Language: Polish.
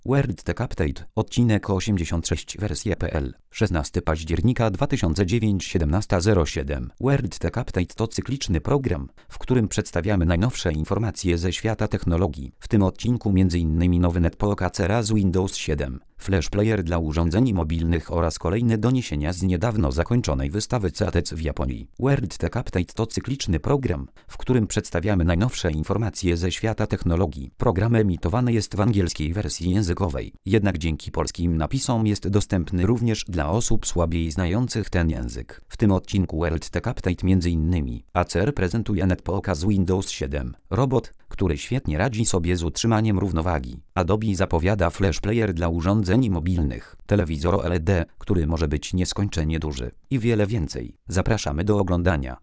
World Tech Update, odcinek 86 wersje.pl, 16 października 2009 17:07. World Tech Update to cykliczny program, w którym przedstawiamy najnowsze informacje ze świata technologii. W tym odcinku m.in. nowy Netbook AC z Windows 7, Flash Player dla urządzeń mobilnych oraz kolejne doniesienia z niedawno zakończonej wystawy CES w Japonii. World Tech Update to cykliczny program, w którym przedstawiamy najnowsze informacje ze świata technologii. Program emitowany jest w angielskiej wersji językowej, jednak dzięki polskim napisom jest dostępny również dla osób słabiej znających ten język. W tym odcinku World Tech Update m.in. Acer prezentuje Netbook z Windows 7, robot, który świetnie radzi sobie z utrzymaniem równowagi. Adobe zapowiada Flash Player dla urządzeń mobilnych, telewizor OLED, który może być nieskończenie duży i wiele więcej. Zapraszamy do oglądania.